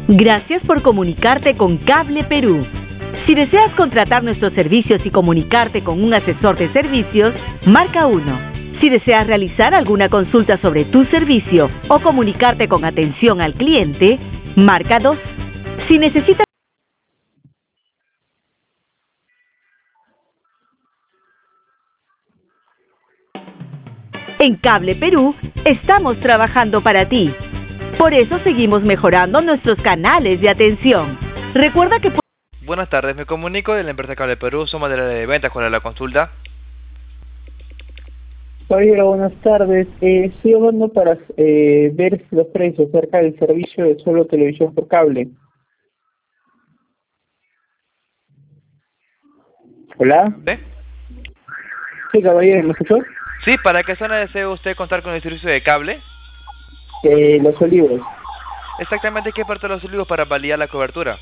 Gracias por comunicarte con Cable Perú. Si deseas contratar nuestros servicios y comunicarte con un asesor de servicios, marca 1. Si deseas realizar alguna consulta sobre tu servicio o comunicarte con atención al cliente, marca 2. Si necesitas... En Cable Perú, estamos trabajando para ti. Por eso seguimos mejorando nuestros canales de atención. Recuerda que... Buenas tardes, me comunico de la empresa Cable Perú, somos de la de ventas. ¿Cuál es la consulta? Caballero, buenas tardes. Estoy hablando para ver los precios acerca del servicio de solo televisión por cable. ¿Hola? ¿Sí? Sí, caballero, ¿me escuchó? Sí, ¿para qué zona desea usted contar con el servicio de cable? Los Olivos. Exactamente, ¿qué parte de Los Olivos para validar la cobertura?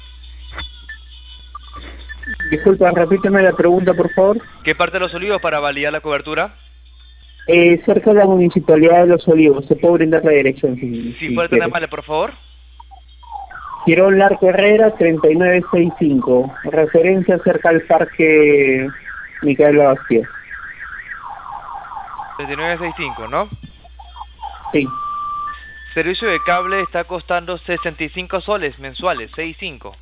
Disculpa, repíteme la pregunta, por favor. ¿Qué parte de Los Olivos para validar la cobertura? Cerca de la Municipalidad de Los Olivos. ¿Se puede brindar la dirección? Si puede tener mal, por favor. Quirón Larco Herrera, 3965. Referencia cerca al Parque Micaela Bastía. 3965, ¿no? Sí. Servicio de cable está costando 65 soles mensuales, 65.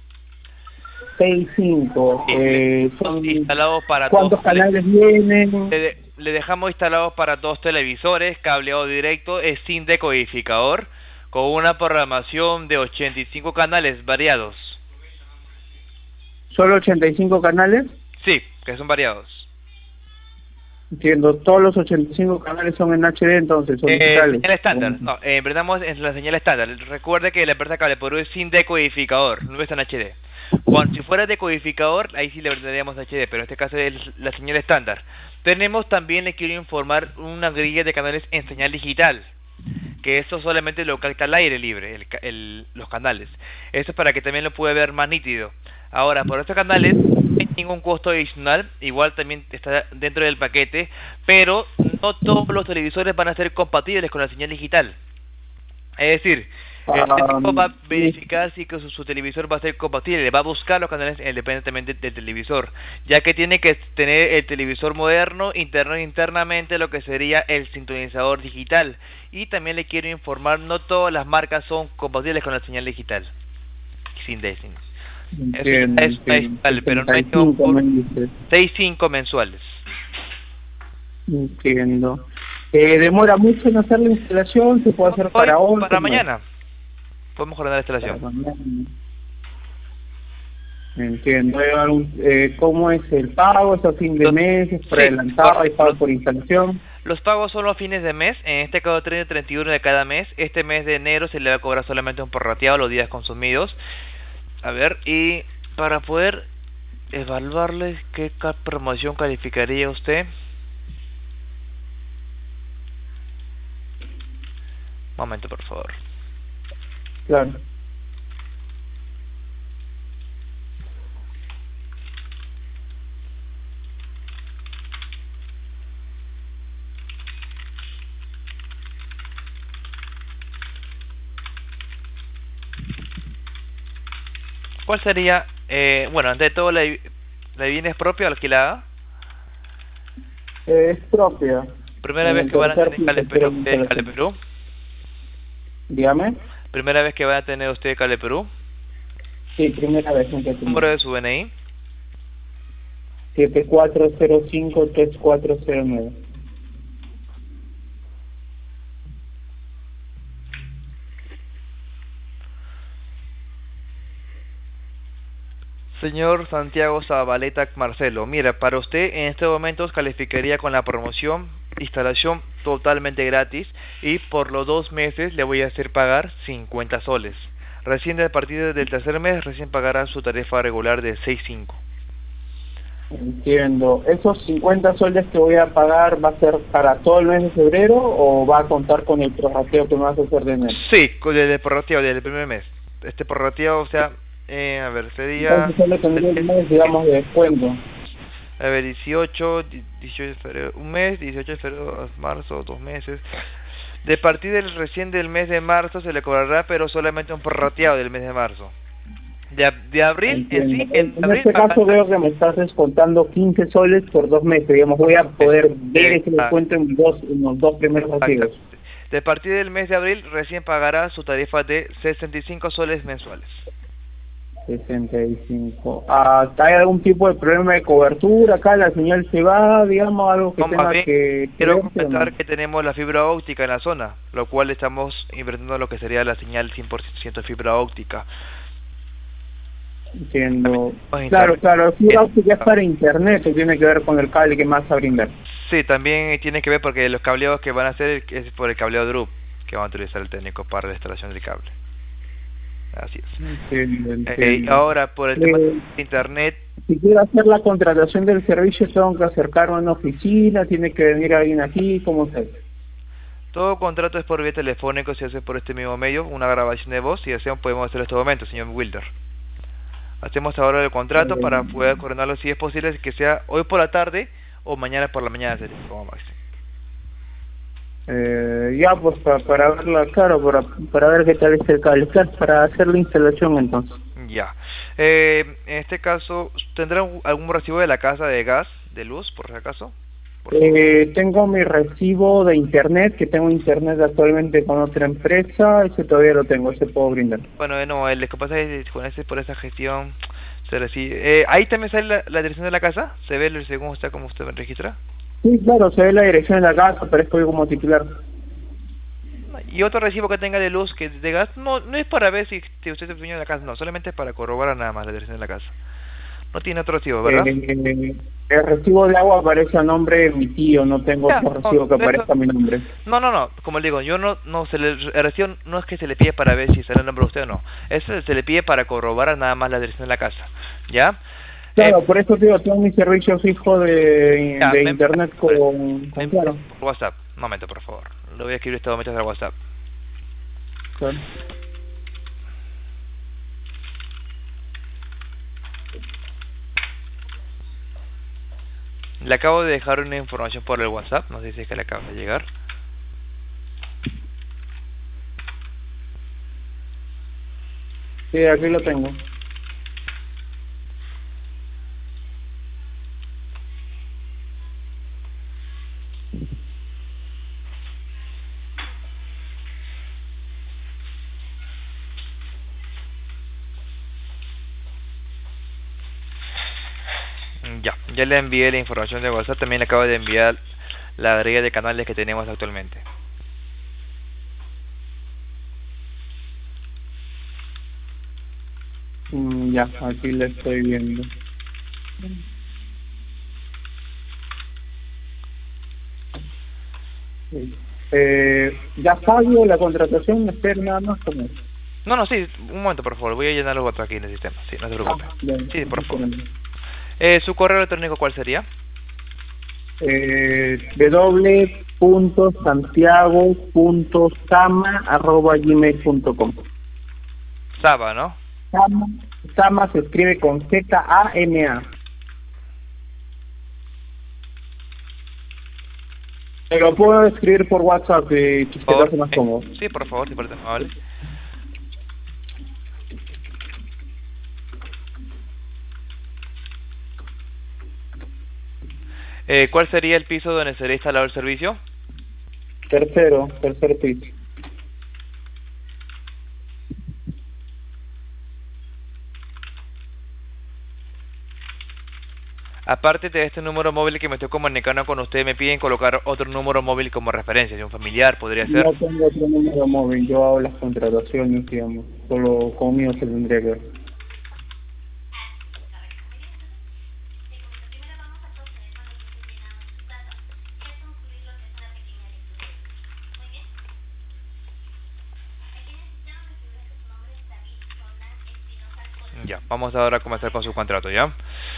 65. Son instalados para ¿cuántos canales vienen? Le dejamos instalados para 2 televisores, cableado directo, es sin decodificador, con una programación de 85 canales variados. ¿Solo 85 canales? Sí, que son variados. Entiendo, todos los 85 canales son en HD, entonces son digitales. Señal estándar, no, brindamos en la señal estándar. Recuerde que la empresa Cable Perú es sin decodificador, no está en HD. Cuando, si fuera decodificador, ahí sí le brindaríamos HD, pero en este caso es la señal estándar. Tenemos también, le quiero informar, una grilla de canales en señal digital, que eso solamente lo capta al aire libre, los canales. Eso es para que también lo pueda ver más nítido. Ahora, por estos canales no hay ningún costo adicional, igual también está dentro del paquete, pero no todos los televisores van a ser compatibles con la señal digital. Es decir, el técnico va a verificar si que su televisor va a ser compatible, va a buscar los canales independientemente del televisor, ya que tiene que tener el televisor moderno, internamente lo que sería el sintonizador digital. Y también le quiero informar, no todas las marcas son compatibles con la señal digital, sin décimos. Entiendo, Eso es pero no hay ningún 6.5 mensuales. Entiendo. ¿Demora mucho en hacer la instalación? ¿Se puede hacer para hoy? Para mañana. Podemos ordenar la instalación. Entiendo. ¿Cómo es el pago? ¿Es a fin de mes? ¿Es por adelantado? ¿Hay pago por instalación? Los pagos son los fines de mes. En este caso 30 y 31 de cada mes. Este mes de enero se le va a cobrar solamente un prorrateado los días consumidos. A ver, y para poder evaluarles qué promoción calificaría usted. Momento, por favor. Claro. ¿Cuál sería, bueno, ante todo, la vivienda es propia o alquilada? Es propia. ¿Primera vez que van a tener Cable Perú? Dígame. ¿Primera vez que van a tener usted Cable Perú? Sí, primera vez. ¿Número de su DNI? 7405-3409. Señor Santiago Zabaleta Marcelo, mira, para usted en estos momentos calificaría con la promoción, instalación totalmente gratis, y por los 2 meses le voy a hacer pagar 50 soles. Recién a partir del tercer mes, recién pagará su tarifa regular de 6.5. Entiendo. ¿Esos 50 soles que voy a pagar va a ser para todo el mes de febrero o va a contar con el prorrateo que me vas a hacer de enero? Sí, con el prorrateo del primer mes. Este prorrateo, o sea, a ver, sería... Entonces solo tendría el mes, digamos, de descuento. A ver, 18 de febrero, un mes, 18 de febrero, marzo, 2 meses. De partir del recién del mes de marzo se le cobrará, pero solamente un prorrateado del mes de marzo. De abril, Entiendo. en En abril este caso veo que me estás descontando 15 soles por 2 meses. Digamos, voy a poder ver ese descuento en los dos primeros recibos. De partir del mes de abril recién pagará su tarifa de 65 soles mensuales. 65. ¿Hay algún tipo de problema de cobertura acá? ¿La señal se va, digamos, algo que No, más tenga bien, que quiero verse, o comentar no? que tenemos la fibra óptica en la zona, lo cual estamos invirtiendo lo que sería la señal 100% fibra óptica. Entiendo. También Claro, internet. claro, fibra óptica es para internet, o tiene que ver con el cable que más va a brindar. Sí, también tiene que ver porque los cableados que van a hacer es por el cableado DRUP que va a utilizar el técnico para la instalación del cable. Así es. Entiendo. Ahora, por el tema de internet, Si quiero hacer la contratación del servicio, tengo que acercarme a una oficina, tiene que venir alguien aquí, ¿cómo se hace? todo contrato es por vía telefónico, se hace por este mismo medio, una grabación de voz, si desean podemos hacerlo en este momento, señor Wilder. Hacemos ahora el contrato para poder coordinarlo si es posible que sea hoy por la tarde o mañana por la mañana, sería como máximo. Ya, pues para verla, claro, para ver qué tal es el cable, claro, para hacer la instalación entonces. Ya. En este caso, ¿tendrá algún recibo de la casa de gas, de luz, por si acaso? Tengo mi recibo de internet, que tengo internet actualmente con otra empresa, ese todavía lo tengo, ese puedo brindar. Bueno, no, lo que pasa es que con por esa gestión se recibe. ¿Ahí también sale la dirección de la casa? ¿Se ve según usted, como usted me registra? Sí, claro, se ve la dirección de la casa, aparezco yo como titular. Y otro recibo que tenga de luz, que de gas, no es para ver si usted es el dueño de la casa, no, solamente es para corroborar nada más la dirección de la casa. No tiene otro recibo, ¿verdad? El recibo de agua aparece a nombre de mi tío, no tengo otro recibo que aparezca a mi nombre. No, como le digo, yo no el recibo no es que se le pide para ver si sale el nombre de usted o no, eso se le pide para corroborar nada más la dirección de la casa, ¿ya? Claro, por eso digo, tengo mi servicio fijo de internet con claro. Por WhatsApp, un momento por favor, lo voy a escribir este momento al WhatsApp. Claro. Le acabo de dejar una información por el WhatsApp, no sé si es que le acaba de llegar. Sí, aquí lo tengo. Ya le envié la información de WhatsApp, también le acabo de enviar la grilla de canales que tenemos actualmente. Ya, aquí lo estoy viendo. Ya pago la contratación, me espero nada más como. No, sí, un momento por favor, voy a llenar los votos aquí en el sistema, sí, no se preocupe. Sí, por favor. ¿Su correo electrónico cuál sería? www.santiago.sama@gmail.com. Saba, ¿no? Sama se escribe con Z-A-M-A. Lo puedo escribir por WhatsApp, que te hace más cómodo. Sí, por favor, si parece amable. ¿Cuál sería el piso donde sería instalado el servicio? Tercer piso. Aparte de este número móvil que me estoy comunicando con usted, me piden colocar otro número móvil como referencia, de un familiar, podría ser. No tengo otro número móvil, yo hago las contrataciones, digamos, solo conmigo se tendría que ver. Ya, vamos ahora a comenzar con su contrato, ¿ya?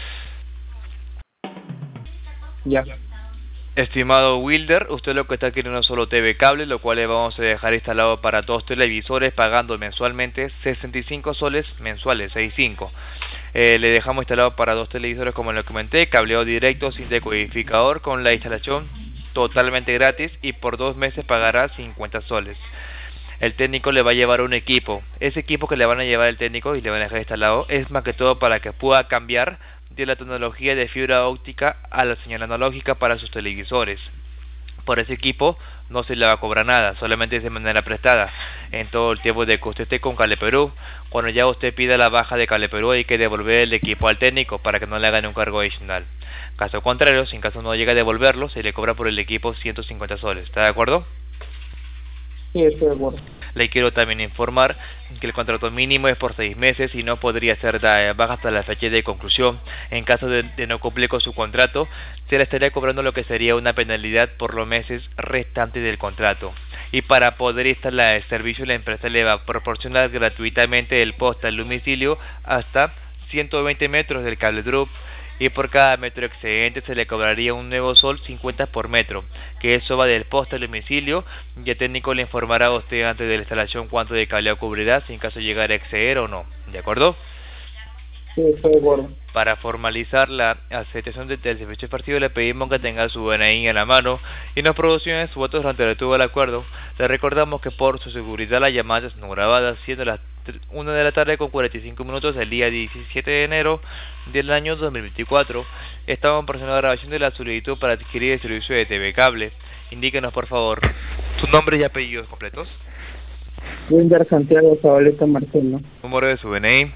Ya. Estimado Wilder, usted lo que está adquiriendo es solo TV cable, lo cual le vamos a dejar instalado para dos televisores pagando mensualmente 65 soles mensuales, 65. Le dejamos instalado para dos televisores como le comenté, cableado directo sin decodificador con la instalación totalmente gratis y por 2 meses pagará 50 soles. El técnico le va a llevar un equipo. Ese equipo que le van a llevar el técnico y le van a dejar instalado es más que todo para que pueda cambiar de la tecnología de fibra óptica a la señal analógica para sus televisores. Por ese equipo no se le va a cobrar nada, solamente es de manera prestada en todo el tiempo de que usted esté con Cable Perú. Cuando ya usted pida la baja de Cable Perú, hay que devolver el equipo al técnico para que no le hagan un cargo adicional. Caso contrario, si en caso no llega a devolverlo, se le cobra por el equipo 150 soles. ¿Está de acuerdo? Sí, estoy de acuerdo. Le quiero también informar que el contrato mínimo es por 6 meses y no podría ser baja hasta la fecha de conclusión. En caso de no cumplir con su contrato, se le estaría cobrando lo que sería una penalidad por los meses restantes del contrato. Y para poder instalar el servicio, la empresa le va a proporcionar gratuitamente el poste al domicilio hasta 120 metros del cable drop. Y por cada metro excedente se le cobraría un nuevo sol 50 por metro, que eso va del poste al domicilio, y el técnico le informará a usted antes de la instalación cuánto de cableado cubrirá, si en caso llegara a exceder o no. ¿De acuerdo? Sí, estoy de acuerdo. Para formalizar la aceptación del servicio partido, le pedimos que tenga su DNI en la mano y nos proporcione sus votos durante el tubo del acuerdo. Le recordamos que por su seguridad las llamadas son grabadas, siendo las 1 de la tarde con 45 minutos el día 17 de enero del año 2024. Estamos procediendo a la grabación de la solicitud para adquirir el servicio de TV Cable. Indíquenos por favor su nombre y apellidos completos. Wilder Santiago Zabaleta Marcelo. Número de su DNI.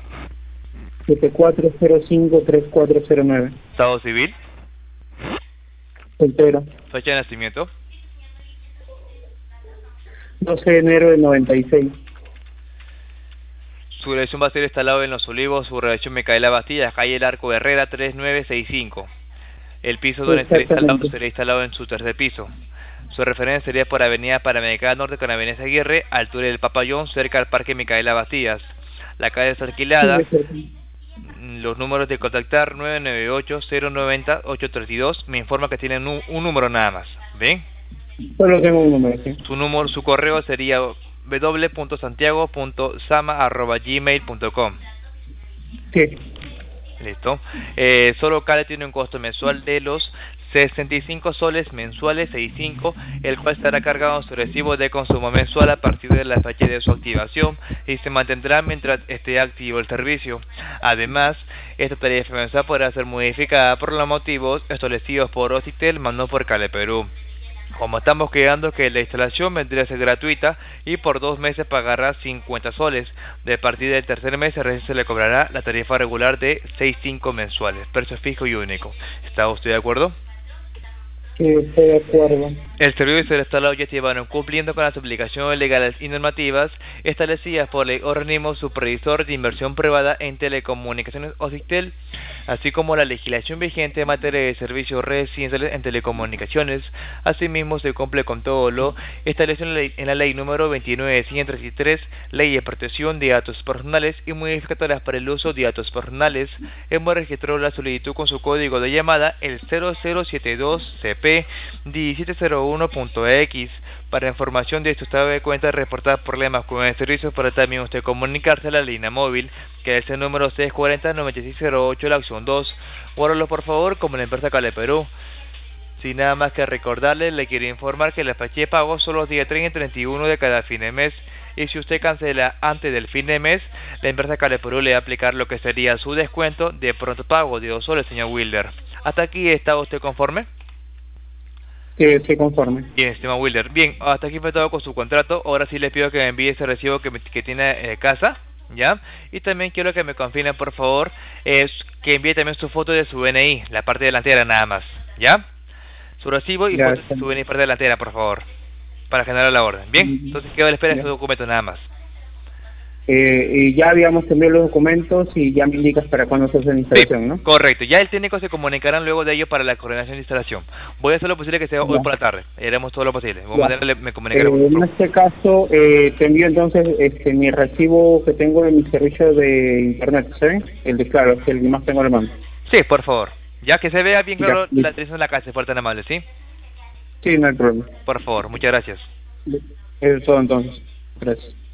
74053409. Estado civil. Soltero. Fecha de nacimiento. 12 de enero del 96. Su dirección va a ser instalado en Los Olivos, su redacción Micaela Bastilla, calle El Arco Herrera 3965. El piso donde estará instalado será instalado en su tercer piso. Su referencia sería por Avenida Panamericana Norte con Avenida Aguirre, altura del Papayón, cerca al Parque Micaela Bastillas. La calle es alquilada. Los números de contactar 998-090-832. Me informa que tienen un número nada más. ¿Ven? Solo tengo un número, sí. Su correo sería www.santiago.sama@gmail.com. Sí. Listo. Solo Cable tiene un costo mensual de los 65 soles mensuales 65, el cual estará cargado en su recibo de consumo mensual a partir de la fecha de su activación y se mantendrá mientras esté activo el servicio. Además, esta tarifa mensual podrá ser modificada por los motivos establecidos por Ocitel, más no por Cable Perú. Como estamos quedando que la instalación vendría a ser gratuita y por 2 meses pagará 50 soles. De partir del tercer mes se le cobrará la tarifa regular de 6.5 mensuales, precio fijo y único. ¿Está usted de acuerdo? Sí, estoy de acuerdo. El servicio del instalado ya llevaron cumpliendo con las obligaciones legales y normativas establecidas por el organismo supervisor de inversión privada en telecomunicaciones Ocitel, así como la legislación vigente en materia de servicios residenciales en telecomunicaciones. Asimismo, se cumple con todo lo establecido en la ley número 29.133, Ley de Protección de Datos Personales y modificatorias para el uso de datos personales. Hemos registrado la solicitud con su código de llamada el 0072CP1701.x. Para información de su estado de cuenta, reportar problemas con el servicio, para también usted comunicarse a la línea móvil, que es el número 640-9608, la opción 2. Guárdalo por favor como la empresa Cable Perú. Sin nada más que recordarle, le quiero informar que la fecha de pago son los días 30 y 31 de cada fin de mes. Y si usted cancela antes del fin de mes, la empresa Cable Perú le va a aplicar lo que sería su descuento de pronto pago de 2 soles, señor Wilder. ¿Hasta aquí está usted conforme? Sí, estoy conforme. Bien, estimado Wilder. Bien, hasta aquí fue todo con su contrato. Ahora sí le pido que me envíe ese recibo que tiene casa, ¿ya? Y también quiero que me confirme, por favor, que envíe también su foto de su DNI, la parte delantera nada más, ¿ya? Su recibo y foto de su DNI parte delantera, por favor, para generar la orden. Bien, entonces quedo a la espera de estos documentos nada más. Y ya habíamos enviado los documentos y ya me indicas para cuándo se hace la instalación, ¿no? Correcto, ya el técnico se comunicarán luego de ello para la coordinación de instalación. Voy a hacer lo posible que sea hoy por la tarde, haremos todo lo posible. Me comunicaré en este caso, te envío entonces mi recibo que tengo de mi servicio de internet, ¿sí? El de Claro, es el que más tengo en la mano. Sí, por favor, ya que se vea bien claro la dirección de la casa, fuerte tan amable, ¿sí? Sí, no hay problema. Por favor, muchas gracias. Eso es todo entonces. Gracias.